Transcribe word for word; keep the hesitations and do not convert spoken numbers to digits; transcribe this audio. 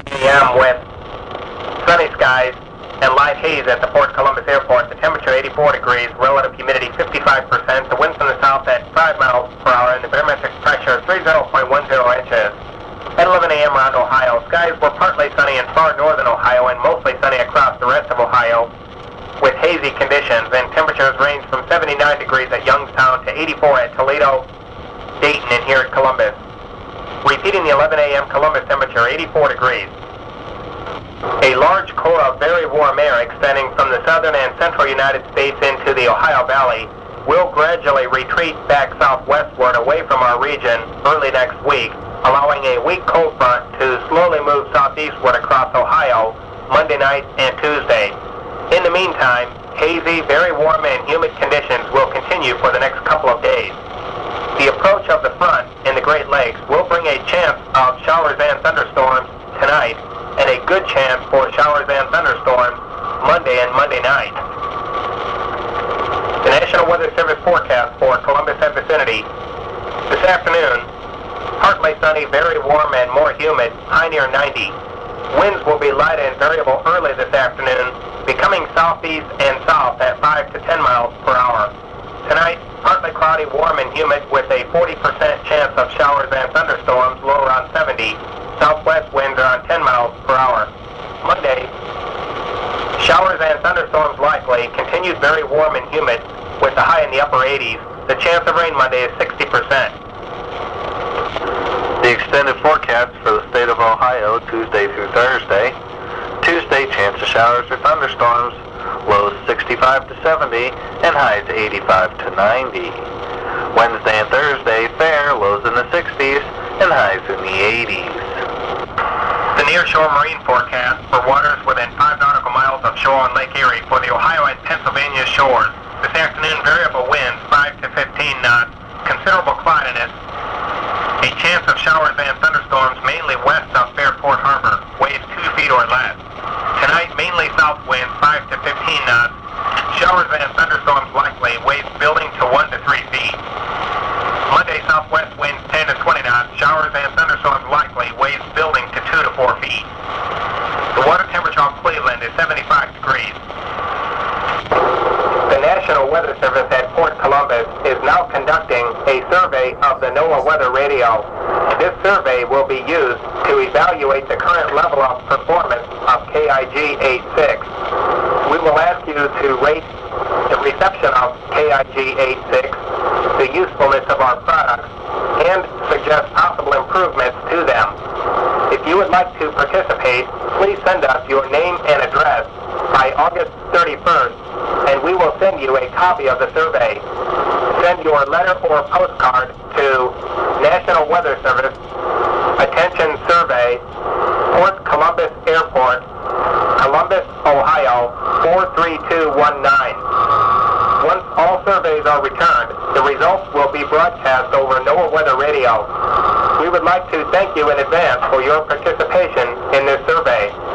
A M with sunny skies and light haze at the Port Columbus Airport. The temperature eighty-four degrees, relative humidity fifty-five percent, the wind from the south at five miles per hour, and the barometric pressure thirty point one zero inches. At eleven A M around Ohio, skies were partly sunny in far northern Ohio and mostly sunny across the rest of Ohio with hazy conditions, and temperatures range from seventy-nine degrees at Youngstown to eighty-four at Toledo, Dayton, and here at Columbus. Repeating the eleven A M Columbus temperature, eighty-four degrees. A large core of very warm air extending from the southern and central United States into the Ohio Valley will gradually retreat back southwestward away from our region early next week, allowing a weak cold front to slowly move southeastward across Ohio Monday night and Tuesday. In the meantime, hazy, very warm and humid conditions will continue for the next couple of days. The approach of the front in the Great Lakes will bring a chance of showers and thunderstorms tonight, and a good chance for showers and thunderstorms Monday and Monday night. The National Weather Service forecast for Columbus and vicinity. This afternoon, partly sunny, very warm and more humid, high near ninety. Winds will be light and variable early this afternoon, becoming southeast and south at five to ten miles per hour. Tonight, partly cloudy, warm and humid with a forty percent chance of showers and thunderstorms, low around seventy. Southwest winds are on ten miles per hour. Monday, showers and thunderstorms likely, continued very warm and humid with the high in the upper eighties. The chance of rain Monday is sixty percent. The extended forecast for the state of Ohio, Tuesday through Thursday. Tuesday, chance of showers or thunderstorms, lows sixty-five to seventy and highs eighty-five to ninety. Wednesday and Thursday, fair, lows in the sixties and highs in the eighties. The nearshore marine forecast for waters within five nautical miles of shore on Lake Erie for the Ohio and Pennsylvania shores. This afternoon, variable winds five to fifteen knots, considerable cloudiness, a chance of showers and thunderstorms mainly west of Fairport Harbor, waves two feet or less. Tonight, mainly south winds five to fifteen knots, showers and thunderstorms likely, waves building to one to three feet. Monday, southwest winds ten to twenty knots, showers and thunderstorms likely, waves building to two to four feet. The water temperature of Cleveland is seventy-five degrees. The National Weather Service at Port Columbus is now conducting a survey of the NOAA weather radio. This survey will be used to evaluate the current level of performance of K I G eighty-six. We will ask you to rate the reception of K I G eighty-six, the usefulness of our products, and suggest possible improvements to them. If you would like to participate, please send us your name and address by August thirty-first, and we will send you a copy of the survey. Send your letter or postcard to National Weather Service, Attention Survey, Port Columbus Airport, Columbus, Ohio, four three two one nine. Once all surveys are returned, the results will be broadcast over NOAA Weather Radio. We would like to thank you in advance for your participation in this survey.